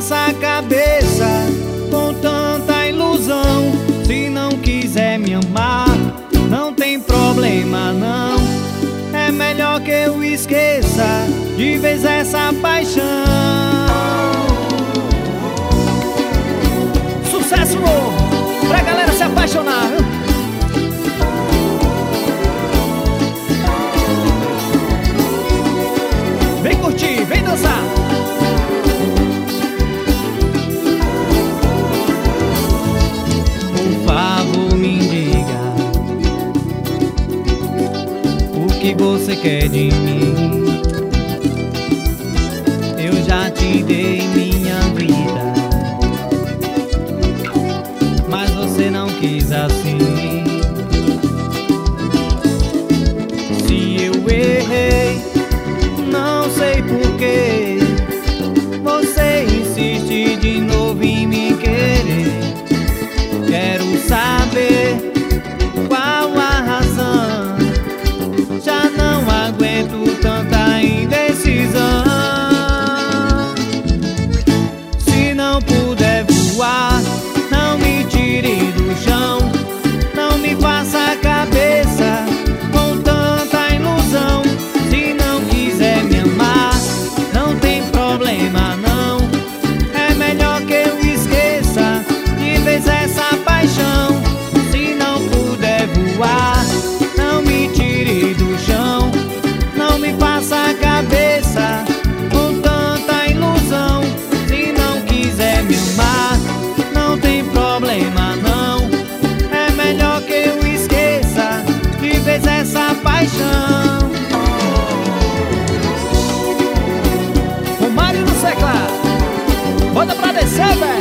faça a cabeça com tanta ilusão. Se não quiser me amar, não tem problema não. É melhor que eu esqueça de vez essa paixão. Sucesso novo pra galera se apaixonar, viu? Vem curtir, vem dançar. Por favor, me diga o que você quer de mim. Eu já te dei minha vida, mas você não quis assim. Se eu errei, não sei porquê, você insiste de novo em me querer. Quero saber qual a razão, já não aguento tanta indecisão. Se não puder voar, não me tire do chão. Não me faça a cabeça com tanta ilusão. Se não quiser me amar, não tem problema não. É melhor que eu esqueça de vez essa paixão. Se não puder voar, não me tire do chão. Não me faça a cabeça com tanta ilusão. Se não quiser me amar, não tem problema não. É melhor que eu esqueça de vez essa paixão. O Mário no teclado, bota pra descer, velho.